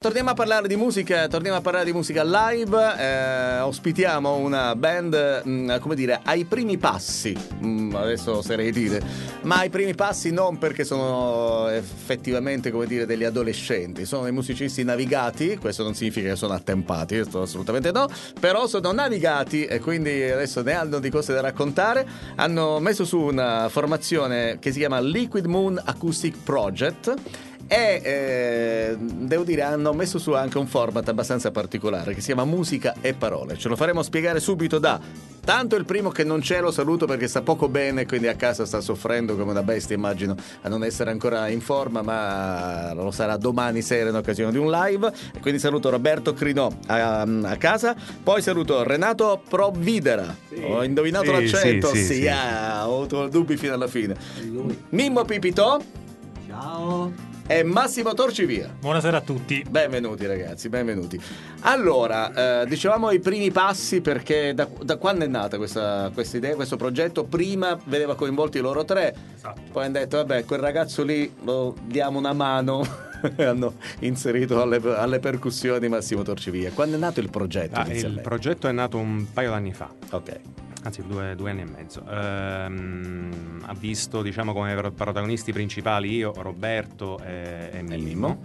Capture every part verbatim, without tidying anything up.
torniamo a parlare di musica, torniamo a parlare di musica live. Eh, ospitiamo una band, mh, come dire, ai primi passi. Mh, adesso oserei dire, ma ai primi passi non perché sono effettivamente, come dire, degli adolescenti. Sono dei musicisti navigati. Questo non significa che sono attempati, assolutamente no. Però sono navigati e quindi adesso ne hanno di cose da raccontare. Hanno messo su una formazione che si chiama Liquid Moon Acoustic Project. E eh, devo dire hanno messo su anche un format abbastanza particolare che si chiama Musica e Parole. Ce lo faremo spiegare subito da tanto il primo che non c'è, lo saluto perché sta poco bene, quindi a casa sta soffrendo come una bestia, immagino, a non essere ancora in forma, ma lo sarà domani sera in occasione di un live. E quindi saluto Roberto Crinò a, a casa, poi saluto Renato Providera. Sì. Ho indovinato sì, l'accento, sì, sì, sì, ah, ho avuto dubbi fino alla fine. Mimmo Pipitò. Ciao. E Massimo Torcivia. Buonasera a tutti. Benvenuti ragazzi, benvenuti. Allora, eh, dicevamo i primi passi perché da, da quando è nata questa, questa idea, questo progetto? Prima vedeva coinvolti loro tre, esatto. Poi hanno detto vabbè, quel ragazzo lì lo diamo una mano. Hanno inserito alle, alle percussioni Massimo Torcivia. Quando è nato il progetto? Ah, il progetto è nato un paio d'anni fa. Ok. Anzi due, due anni e mezzo. Ehm, ha visto, diciamo, come protagonisti principali io, Roberto e, e Mimmo, e Mimmo.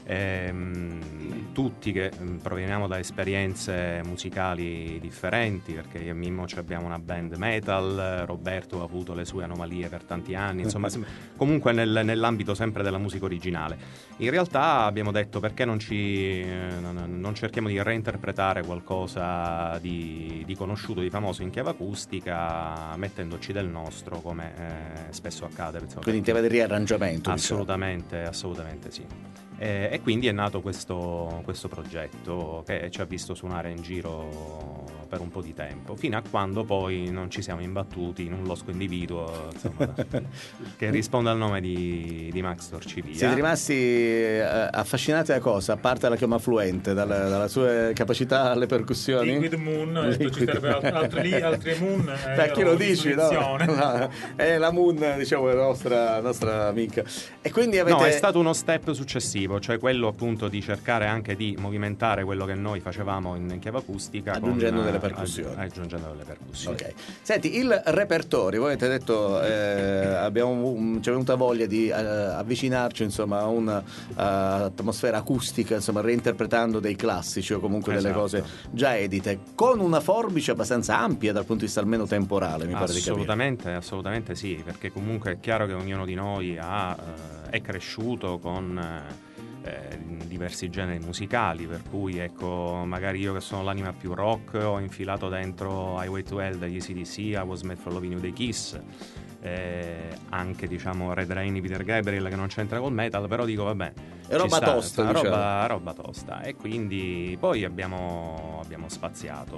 Ehm, tutti che proveniamo da esperienze musicali differenti, perché io e Mimmo abbiamo una band metal, Roberto ha avuto le sue anomalie per tanti anni, insomma comunque nel, nell'ambito sempre della musica originale. In realtà abbiamo detto perché non ci non, non cerchiamo di reinterpretare qualcosa di, di conosciuto, di famoso in chiave acustica, mettendoci del nostro, come eh, spesso accade. Quindi in tema di riarrangiamento? Assolutamente, diciamo. Assolutamente sì. E, e quindi è nato questo, questo progetto che ci ha visto suonare in giro per un po' di tempo, fino a quando poi non ci siamo imbattuti in un losco individuo, insomma, che risponde al nome di, di Max Torcivia. Siete rimasti eh, affascinati da cosa? A parte la chioma fluente, dalla, dalla sua capacità alle percussioni? Liquid Moon, Liquid. Ci sarebbero altri, altri Moon. Per chi lo dici, no? No, è la Moon, diciamo, la nostra, nostra amica. E quindi avete... No, è stato uno step successivo, cioè quello appunto di cercare anche di movimentare quello che noi facevamo in chiave acustica, aggiungendo con, delle percussioni. Aggiungendo delle percussioni. Ok. Senti, il repertorio, voi avete detto, eh, abbiamo, ci è venuta voglia di eh, avvicinarci, insomma, a un'atmosfera uh, acustica, insomma, reinterpretando dei classici o comunque esatto. delle cose già edite, con una forbice abbastanza ampia dal punto di vista almeno temporale, mi pare di capire. Assolutamente, assolutamente sì, perché comunque è chiaro che ognuno di noi ha, eh, è cresciuto con... Eh, Eh, diversi generi musicali, per cui ecco, magari io che sono l'anima più rock ho infilato dentro Highway to Hell degli A C D C, I Was Made for Loving You dei Kiss, eh, anche diciamo Red Rain di Peter Gabriel, che non c'entra col metal, però dico vabbè, è roba sta, tosta, sta, diciamo. roba, roba tosta, e quindi poi abbiamo, abbiamo spaziato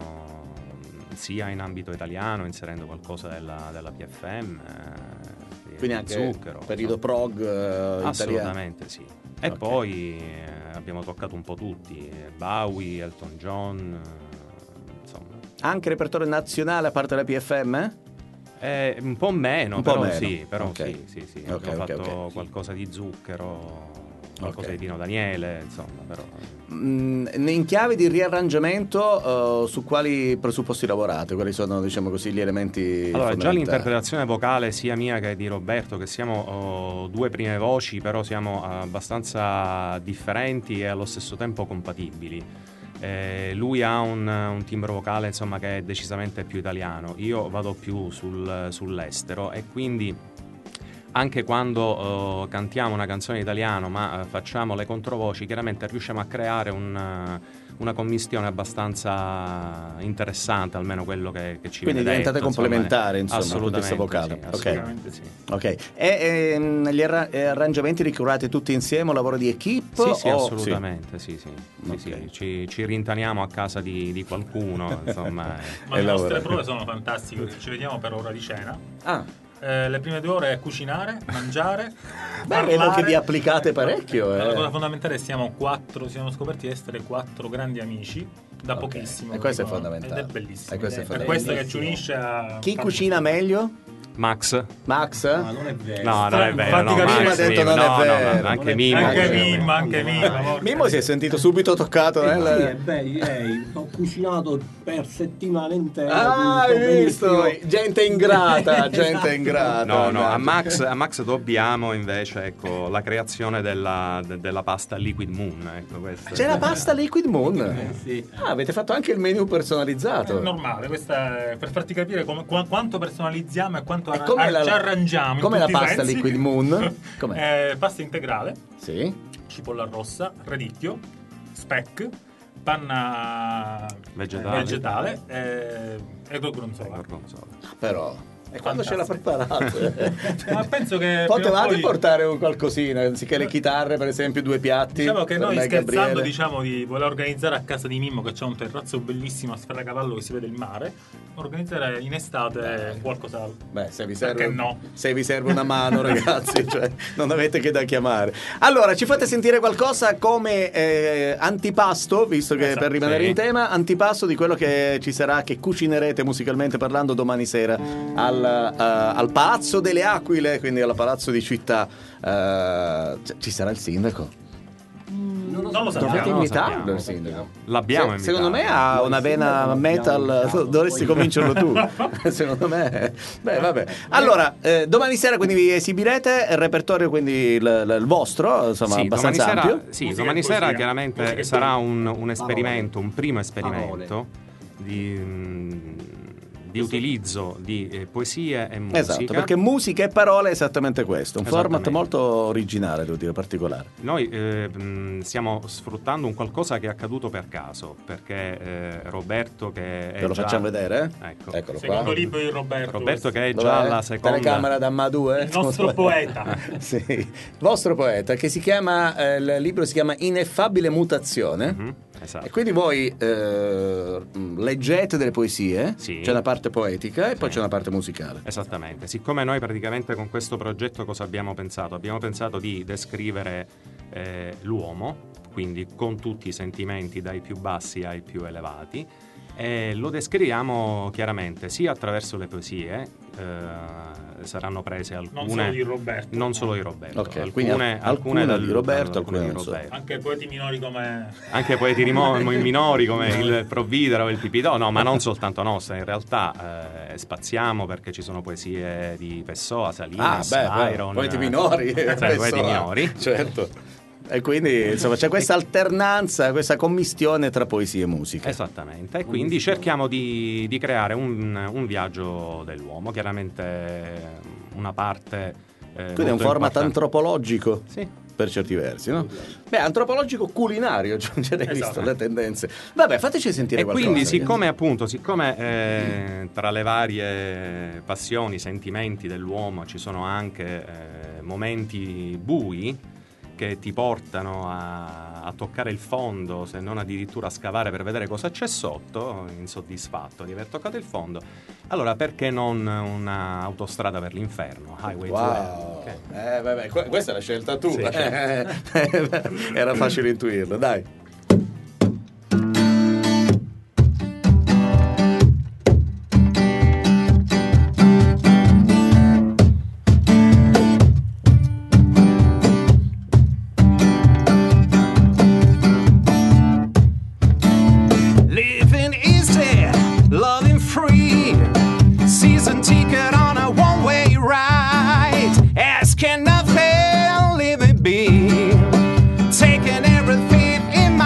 uh, sia in ambito italiano, inserendo qualcosa della, della P F M, eh, quindi anche Zucchero, periodo so. prog uh, assolutamente italiano. Sì. E okay. poi eh, abbiamo toccato un po' tutti, Bowie, Elton John, eh, insomma. Anche repertorio nazionale a parte la P F M? Eh, un po' meno, un po' però meno. sì, però okay. sì, sì, sì. Okay, Abbiamo okay, fatto okay. qualcosa di Zucchero, qualcosa okay. di Pino Daniele, insomma, però... Mm, in chiave di riarrangiamento, uh, su quali presupposti lavorate? Quali sono, diciamo così, gli elementi? Allora, già l'interpretazione vocale sia mia che di Roberto, che siamo uh, due prime voci, però siamo abbastanza differenti e allo stesso tempo compatibili. Eh, lui ha un, un timbro vocale, insomma, che è decisamente più italiano, io vado più sul, sull'estero, e quindi anche quando uh, cantiamo una canzone in italiano ma uh, facciamo le controvoci, chiaramente riusciamo a creare un, uh, una commistione abbastanza interessante, almeno quello che, che ci quindi viene diventate detto, complementari, insomma, assolutamente, dal punto di vista vocale. sì, assolutamente okay. sì. Ok, e ehm, gli arra- arrangiamenti li curate tutti insieme, un lavoro di equipe? Sì, sì, o... assolutamente, sì, sì, sì, okay. sì. Ci, ci rintaniamo a casa di, di qualcuno, insomma. Ma le nostre prove sono fantastiche, ci vediamo per ora di cena. Ah. Eh, le prime due ore è cucinare, mangiare. Beh, vedo che vi applicate parecchio. La eh. cosa fondamentale è che siamo quattro, siamo scoperti di essere quattro grandi amici da okay. pochissimo. E questo dico, è fondamentale. Ed è bellissimo. E questo è per questo che ci unisce a... Chi cucina meglio? Max? Max? Ah, non è vero. No, non è vero. Fatti No, capire. Max, Ha detto Mimmo. non è No, no, vero. no, anche Non è- Mimmo. Anche Anche Mimmo, anche Mimmo. Mimmo si è sentito subito toccato. Eh, eh, sì, la- è bello, eh, ho cucinato per settimane intere. Ah, quindi hai so visto? benissimo. Gente ingrata, gente Esatto. ingrata. No, no, a mannaggia. Max, a Max dobbiamo invece ecco, la creazione della, de- della pasta Liquid Moon. Ecco, questa. C'è la pasta Liquid Moon. Eh, sì. Ah, avete fatto anche il menu personalizzato. È normale, questa è per farti capire come- qua- quanto personalizziamo e quanto E arra- com'è la- ci arrangiamo. in com'è la tutti i pasta sensi. Liquid Moon? Com'è? Eh, pasta integrale, Sì. cipolla rossa, radicchio, speck, panna Vegetale. vegetale e, e gorgonzola. Gorgonzola. Però. E quando ce la Fantastico. preparate? Ma penso che prima o Potevate poi- portare un qualcosina, anziché le chitarre, per esempio, due piatti. Diciamo che per noi me e scherzando Gabriele. diciamo di voler organizzare a casa di Mimmo, che c'è un terrazzo bellissimo a Sferracavallo che si vede il mare, organizzare in estate qualcosa. Beh, se vi serve, Perché no? se vi serve una mano, ragazzi, cioè, non avete che da chiamare. Allora, ci fate sentire qualcosa come eh, antipasto, visto che Esatto, per rimanere sì. in tema, antipasto di quello che ci sarà, che cucinerete musicalmente parlando domani sera al, eh, al Palazzo delle Aquile, quindi al Palazzo di Città. Eh, c- ci sarà il sindaco? Non lo, Non lo so. sappiamo. Dovete non lo invitarlo sappiamo. il sindaco. L'abbiamo Se- secondo me invitato. ha una Noi vena sindaco metal, l'abbiamo invitato, dovresti poi- convincerlo tu. Secondo me. Beh, vabbè. Allora, eh, domani sera quindi vi esibirete il repertorio, quindi il, il- il vostro, insomma, Sì, domani abbastanza sera, ampio. sì, Musica domani e sera poesia. chiaramente Musica e sarà poesia. un, un esperimento, un primo esperimento Parole. di, mm, di utilizzo di eh, poesie e musica. Esatto, perché musica e parole è esattamente questo, un format Esattamente. molto originale, devo dire, particolare. Noi eh, mh, stiamo sfruttando un qualcosa che è accaduto per caso, perché eh, Roberto che è Ve lo già- facciamo vedere? Ecco. Eccolo Secondo qua. libro di Roberto. Roberto che è Dov'è? già la seconda Telecamera da Ma due? Il nostro poeta. Sì, il vostro poeta, che si chiama, eh, il libro si chiama Ineffabile Mutazione. Mhm, esatto. E quindi voi eh, leggete delle poesie, Sì. c'è una parte poetica e poi Sì. c'è una parte musicale. Esattamente, siccome noi praticamente con questo progetto cosa abbiamo pensato? Abbiamo pensato di descrivere eh, l'uomo, quindi con tutti i sentimenti dai più bassi ai più elevati, e lo descriviamo chiaramente sia attraverso le poesie, eh, saranno prese alcune... Non solo di Roberto. non solo di Roberto, Ok, alcune, quindi al- alcune dal- di Roberto, dal- alcune di non so. Roberto. Anche poeti minori come. Anche poeti rimo- minori come il Provvidere o il Pipitò, no, ma non soltanto nostre, in realtà eh, spaziamo perché ci sono poesie di Pessoa, Ah, Salinas, beh, beh, Byron, poeti minori. eh, penso, poeti ah, minori. Certo. E quindi insomma c'è questa alternanza, questa commistione tra poesia e musica. Esattamente, e quindi cerchiamo di, di creare un, un viaggio dell'uomo, chiaramente una parte... eh, Quindi è un molto format importante. antropologico. Sì. Per certi versi, no? Beh, antropologico culinario, aggiungerei, Esatto. visto le tendenze. Vabbè, fateci sentire E qualcosa. quindi siccome appunto, siccome eh, tra le varie passioni, sentimenti dell'uomo ci sono anche eh, momenti bui che ti portano a, a toccare il fondo, se non addirittura a scavare per vedere cosa c'è sotto, insoddisfatto di aver toccato il fondo, allora perché non una autostrada per l'inferno, Highway to Hell? Wow. Ok. Eh, vabbè, que- questa è la scelta tua. Sì, certo. Era facile intuirlo, dai. Living easy, loving free. Season ticket on a one-way ride. Asking nothing, leave it be. Taking everything in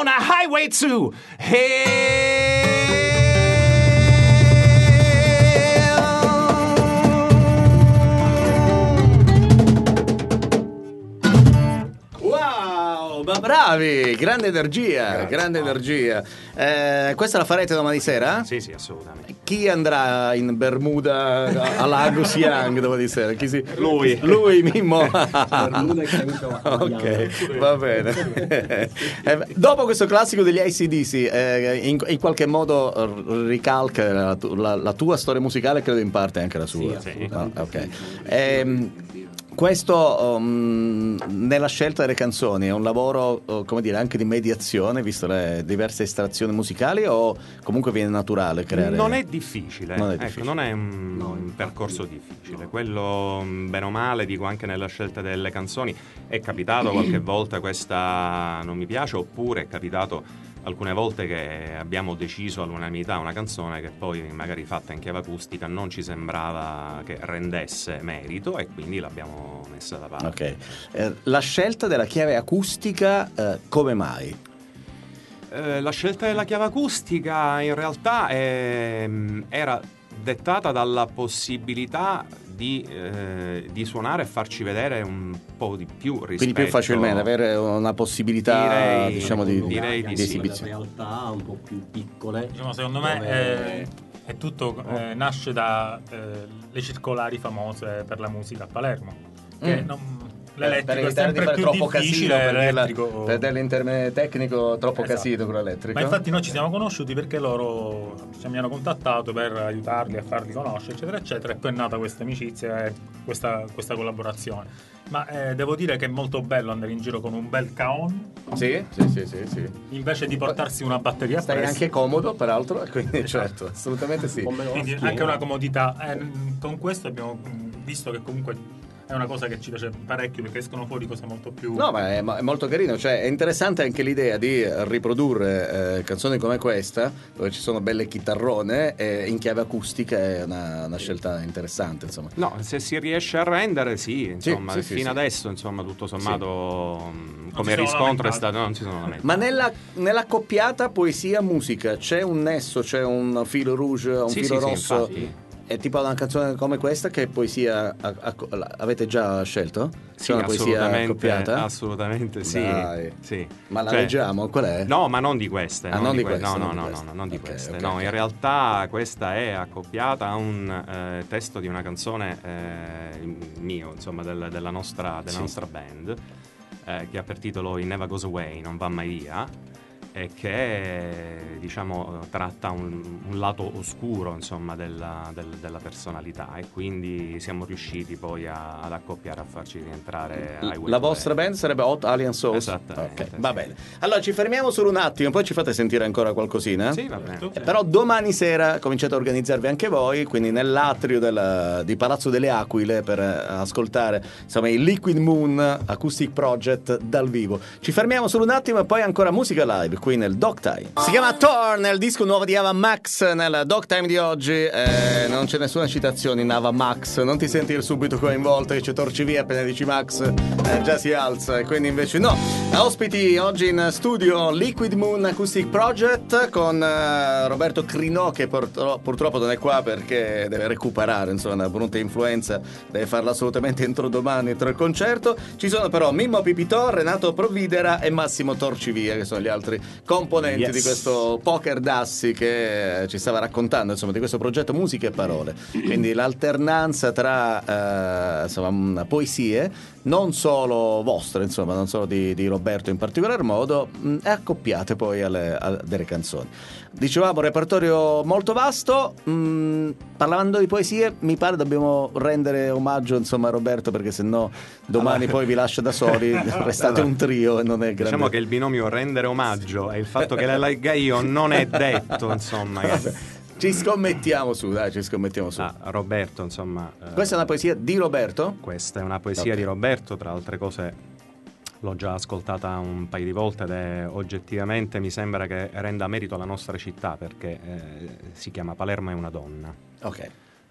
on a highway to hell. Wow, ma bravi, grande energia, Grazie. grande energia. Eh, questa la farete domani sera? Sì, sì, assolutamente. Chi andrà in Bermuda alla Angus Young domani sera? Chi si... Lui. Lui, Mimmo. Bermuda e camicia Ok, va bene. Eh, dopo questo classico degli A C D C, eh, in, in qualche modo r- ricalca la, tu- la- la tua storia musicale, credo in parte anche la sua. Sì, Sì. Ah, ok. Ehm, questo um, nella scelta delle canzoni è un lavoro, oh, come dire, anche di mediazione, visto le diverse estrazioni musicali, o comunque viene naturale creare? Non è difficile, Non è ecco, difficile. non è un, un percorso difficile. Quello, mh, bene o male, dico anche nella scelta delle canzoni, è capitato qualche volta questa non mi piace, oppure è capitato alcune volte che abbiamo deciso all'unanimità una canzone che poi magari fatta in chiave acustica non ci sembrava che rendesse merito e quindi l'abbiamo messa da parte. Ok. Eh, la scelta della chiave acustica, eh, come mai? Eh, la scelta della chiave acustica in realtà ehm, era dettata dalla possibilità di, eh, di suonare e farci vedere un po' di più rispetto. Quindi più facilmente avere una possibilità, Direi- diciamo, di, direi di di sì. esibizione. realtà un po' più piccole. Diciamo, secondo me dove- è, è tutto eh, nasce da eh, le circolari famose per la musica a Palermo. Che Mm. non- Per l'elettrico è evitare di sempre fare più troppo difficile. casino, per, dirla- l'elettrico... per darle in termine tecnico, troppo Esatto. casino con l'elettrico. Ma infatti noi ci siamo conosciuti perché loro ci mi hanno contattato per aiutarli a farli conoscere, eccetera, eccetera, e poi è nata questa amicizia e questa, questa collaborazione. Ma eh, devo dire che è molto bello andare in giro con un bel caon Sì, sì, sì, sì, sì. invece di portarsi una batteria Stai appresso. anche comodo, peraltro, quindi certo, assolutamente sì. Con meno Quindi schiena. anche una comodità. Eh, con questo abbiamo mh, visto che comunque è una cosa che ci piace parecchio perché escono fuori cose molto più... No, ma è, ma è molto carino, cioè è interessante anche l'idea di riprodurre eh, canzoni come questa, dove ci sono belle chitarrone, e in chiave acustica è una, una scelta interessante, insomma. No, se si riesce a rendere, sì, insomma, sì, sì, fino sì. adesso, insomma, tutto sommato, mh, come si sono riscontro è lamentati. stato, non si sono lamentati. Ma nella, nella coppiata poesia-musica c'è un nesso, c'è un filo rouge, un Sì, filo sì, sì, rosso? infatti. È tipo una canzone come questa che poesia a- a- avete già scelto? C'è Sì, una poesia assolutamente, accoppiata? assolutamente sì. Dai. sì. Ma la Cioè, leggiamo? Qual è? No, ma non di queste. Ah, non di que- queste, no, non no, di no, queste. no, non di Ok, queste. ok, no, ok. in realtà questa è accoppiata a un eh, testo di una canzone eh, mio, insomma, del- della, nostra, della Sì. nostra band, eh, che ha per titolo It Never Goes Away, non va mai via, e che diciamo tratta un, un lato oscuro, insomma, della, del- della personalità, e quindi siamo riusciti poi a- ad accoppiare, a farci rientrare Highway La to vostra Hell. band sarebbe Hot Alien Souls? Esattamente, Ok, sì. va bene. Allora ci fermiamo solo un attimo, poi ci fate sentire ancora qualcosina? Sì, va bene. Certo. Eh, Però domani sera cominciate a organizzarvi anche voi, quindi nell'atrio della- di Palazzo delle Aquile, per eh, ascoltare, insomma, il Liquid Moon Acoustic Project dal vivo. Ci fermiamo solo un attimo e poi ancora musica live qui nel Dog Time. Si chiama Torn, è il disco nuovo di Ava Max nel Dog Time di oggi. Eh, non c'è nessuna citazione in Ava Max, non ti senti subito coinvolto che ci torci via appena dici Max, eh, già si alza, e quindi invece no. Ospiti oggi in studio Liquid Moon Acoustic Project con eh, Roberto Crinò, che purtro- purtroppo non è qua perché deve recuperare, insomma, una brutta influenza, deve farla assolutamente entro domani, entro il concerto. Ci sono però Mimmo Pipitò, Renato Provvidera e Massimo Torcivia, che sono gli altri componenti Yes. di questo Poker Dassi che eh, ci stava raccontando, insomma, di questo progetto Musiche e Parole. Quindi l'alternanza tra eh, insomma, poesie, non solo vostre, insomma, non solo di, di Roberto in particolar modo, mh, e accoppiate poi alle, a delle canzoni. Dicevamo, un repertorio molto vasto. mh, parlando di poesie, mi pare dobbiamo rendere omaggio, insomma, a Roberto, perché sennò domani Allora- poi vi lascia da soli, restate Allora, un trio e non è grande. Diciamo che il binomio rendere omaggio e il fatto che la legga io non è detto, insomma. che- Ci scommettiamo su, dai, ci scommettiamo su. Ah, Roberto, insomma. eh, Questa è una poesia di Roberto? Questa è una poesia Ok. di Roberto, tra altre cose l'ho già ascoltata un paio di volte ed è oggettivamente, mi sembra che renda merito alla nostra città, perché eh, si chiama Palermo è una donna. Ok.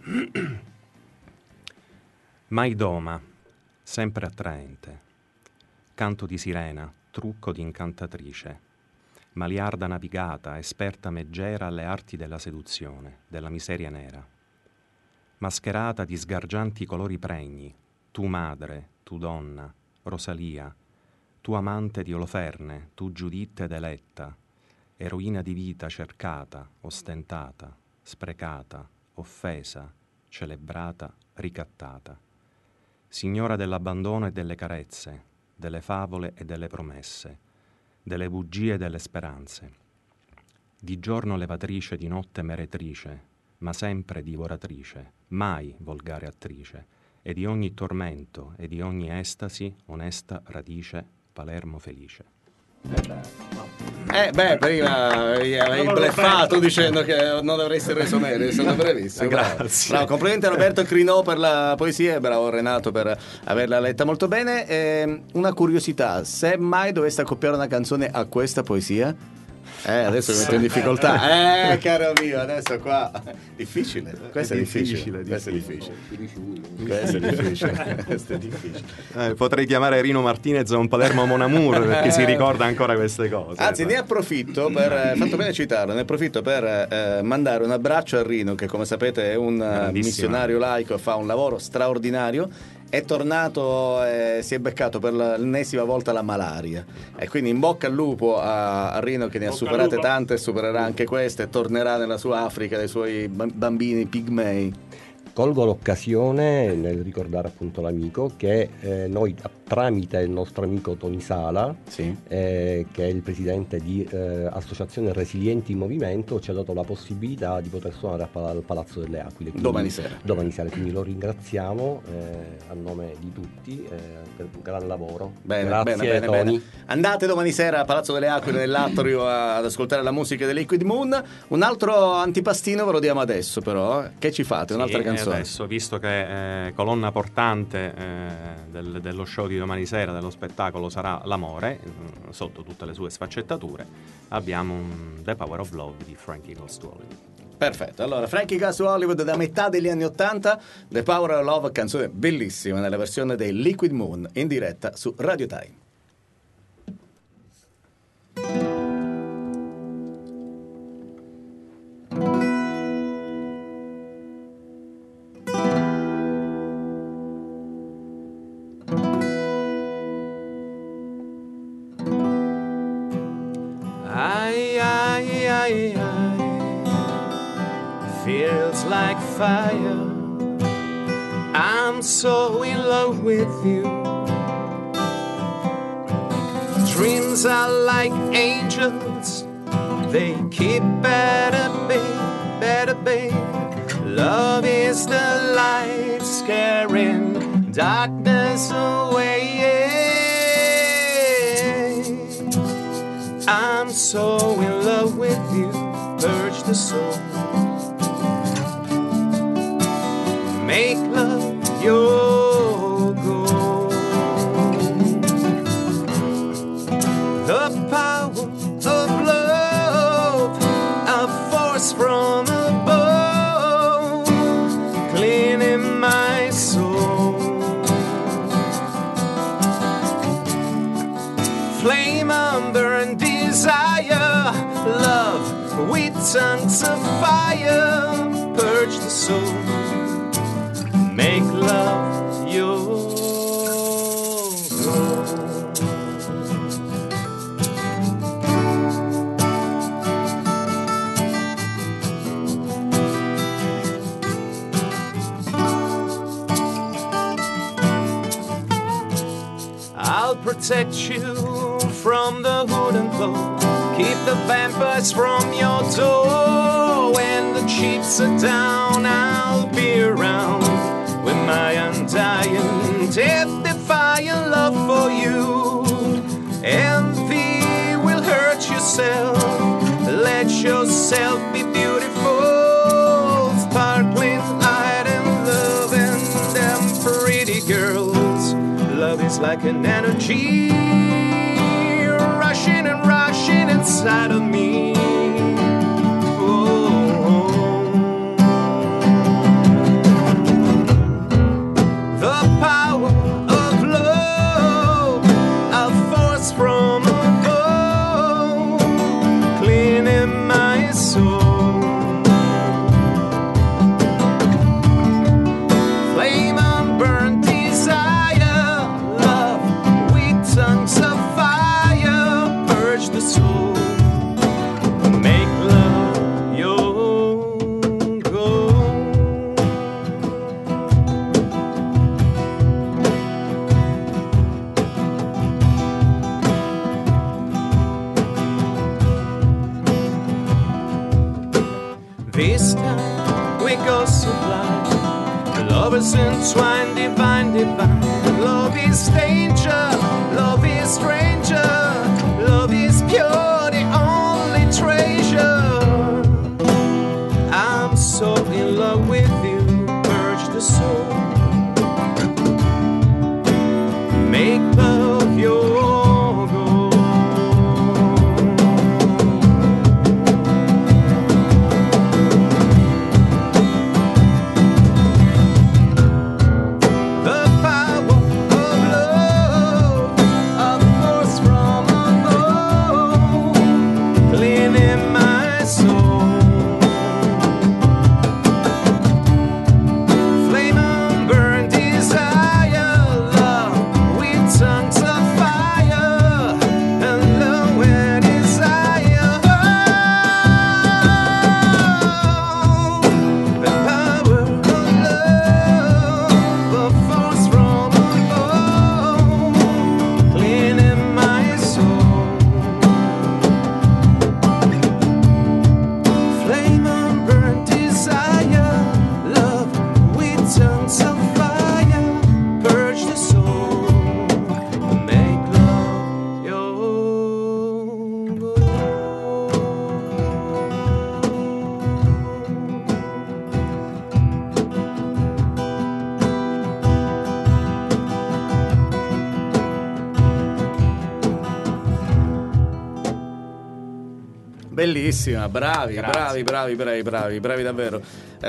Mai doma, sempre attraente, canto di sirena, trucco di incantatrice, maliarda navigata, esperta meggiera alle arti della seduzione, della miseria nera. Mascherata di sgargianti colori pregni, tu madre, tu donna, Rosalia, tu amante di Oloferne, tu Giuditta ed eletta, eroina di vita cercata, ostentata, sprecata, offesa, celebrata, ricattata. Signora dell'abbandono e delle carezze, delle favole e delle promesse, delle bugie e delle speranze. Di giorno levatrice, di notte meretrice, ma sempre divoratrice, mai volgare attrice, e di ogni tormento e di ogni estasi, onesta radice, Palermo felice. Eh beh, prima hai bleffato dicendo che non avresti reso meglio, sono bravissimo. Grazie. Bravo, complimenti a Roberto Crinò per la poesia e bravo Renato per averla letta molto bene. Eh, una curiosità, se mai doveste accoppiare una canzone a questa poesia? Eh, adesso mi metto in difficoltà. Eh, caro mio, adesso qua difficile. Questo è difficile. Questo è difficile. Questo è difficile. Questo è difficile. Eh, potrei chiamare Rino Martinez un Palermo Mon Amour perché si ricorda ancora queste cose. Anzi, ne approfitto per eh, fatto bene citarlo, ne approfitto per eh, mandare un abbraccio a Rino, che come sapete è un uh, missionario laico, fa un lavoro straordinario. È tornato e eh, si è beccato per l'ennesima volta la malaria, e quindi in bocca al lupo a, a Rino, che ne ha superate tante e supererà anche queste, e tornerà nella sua Africa dei suoi bambini pigmei. Colgo l'occasione nel ricordare appunto l'amico che eh, noi tramite il nostro amico Tony Sala, sì. eh, che è il presidente di eh, Associazione Resilienti in Movimento, ci ha dato la possibilità di poter suonare al Palazzo delle Aquile. Quindi, domani sera. Domani sera, quindi lo ringraziamo eh, a nome di tutti eh, per un gran lavoro. Bene, Grazie bene, bene, Tony. bene. Andate domani sera a Palazzo delle Aquile nell'Atrio ad ascoltare la musica dei Liquid Moon. Un altro antipastino ve lo diamo adesso, però. Eh? Che ci fate? Un'altra sì, canzone. Adesso, visto che eh, colonna portante eh, del, dello show di domani sera, dello spettacolo, sarà l'amore, mh, sotto tutte le sue sfaccettature, abbiamo un The Power of Love di Frankie Goes to Hollywood. Perfetto, allora Frankie Goes to Hollywood da metà degli anni ottanta, The Power of Love, canzone bellissima nella versione dei Liquid Moon in diretta su Radio Time. Feels like fire. I'm so in love with you. Dreams are like angels. They keep better, babe, better, babe. Love is the light scaring darkness away. I'm so in love with you. Purge the soul. Make love your goal. The power of love, a force from above, cleaning my soul. Flame, unburn desire, love with tongues of fire, purge the soul. Make love your goal. I'll protect you from the hood and blow. Keep the vampires from your door. When the chips are down, I'll be around with my undying, death-defying love for you. Envy will hurt yourself. Let yourself be beautiful, sparkling light and love and them pretty girls. Love is like an energy rushing and rushing inside of me. From above, flowers entwined, divine, divine. Love is danger, love is stranger, love is pure, the only treasure. I'm so in love with you, purge the soul, make love your Bellissima, bravi, bravi, bravi, bravi, bravi, bravi davvero.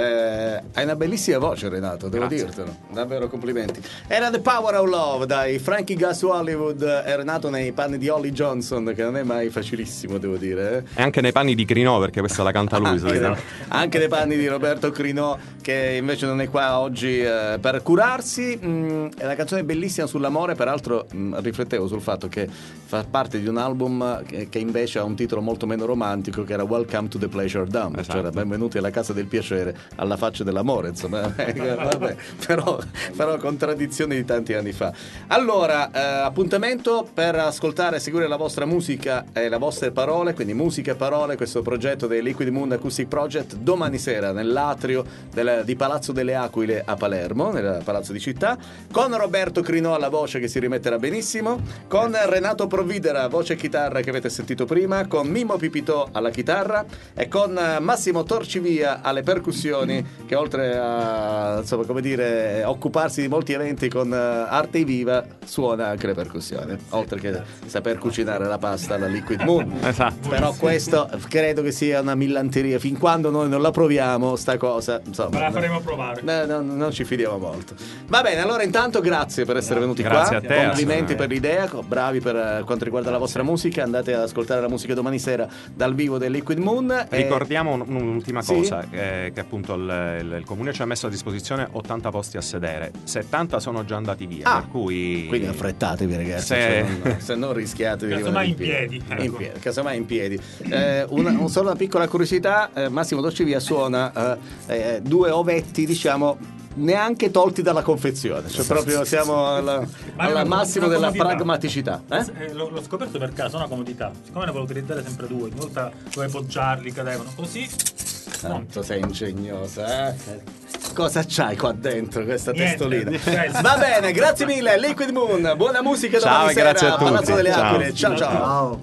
Eh, hai una bellissima voce, Renato, devo Grazie. dirtelo. Davvero complimenti. Era The Power of Love dai Frankie Gas Hollywood. È nato nei panni di Holly Johnson, che non è mai facilissimo, devo dire. Eh. E anche nei panni di Crinò, perché questa la canta lui. Anche, solitamente. anche nei panni di Roberto Crinò, che invece non è qua oggi eh, per curarsi. Mm, è una canzone bellissima sull'amore, peraltro mm, riflettevo sul fatto che fa parte di un album che, che invece ha un titolo molto meno romantico, che era Welcome to the Pleasure Dome, Esatto. cioè benvenuti alla casa del piacere, alla faccia dell'amore, insomma. Vabbè, però, però contraddizioni di tanti anni fa. Allora, eh, appuntamento per ascoltare e seguire la vostra musica e le vostre parole, quindi musica e parole, questo progetto dei Liquid Moon Acoustic Project, domani sera nell'atrio del, di Palazzo delle Aquile a Palermo, nel Palazzo di Città, con Roberto Crinò alla voce, che si rimetterà benissimo, con Renato Provvidera, voce e chitarra, che avete sentito prima, con Mimmo Pipitò alla chitarra e con Massimo Torcivia alle percussioni, che oltre a, insomma, come dire, occuparsi di molti eventi con arte viva, suona anche le percussioni, oltre che saper cucinare la pasta alla Liquid Moon. Esatto. Però questo credo che sia una millanteria, fin quando noi non la proviamo sta cosa, insomma, Ma la faremo provare. no, no, non ci fidiamo molto. Va bene, allora intanto grazie per essere venuti Grazie qua, a te, complimenti assolutamente. per l'idea, co- bravi per eh, quanto riguarda la vostra musica, andate ad ascoltare la musica domani sera dal vivo del Liquid Moon. e- Ricordiamo un- un'ultima Sì? cosa, eh, che appunto il, il- il comune ci ha messo a disposizione ottanta posti a sedere, settanta sono già andati via, Ah, per cui Quindi affrettatevi, ragazzi, Se- cioè, non- se non rischiate di Casomai rimanere in piedi, ecco. In piedi, casomai in piedi. Eh, una, un- solo una piccola curiosità, eh, Massimo Torcivia suona eh, eh, due ovetti, diciamo, neanche tolti dalla confezione, cioè proprio siamo alla, Ma è alla una- massimo una della comodità. pragmaticità. Eh? Eh, l'ho, l'ho scoperto per caso, una comodità. Siccome ne volevo utilizzare sempre due, una volta dovevo poggiarli, cadevano così. Tanto sei ingegnosa, eh? Cosa c'hai qua dentro questa Niente, testolina? niente. Va bene, grazie mille, Liquid Moon, buona musica Ciao domani e grazie sera a tutti. Palazzo delle Ciao. Aquile. Ciao ciao. Ciao.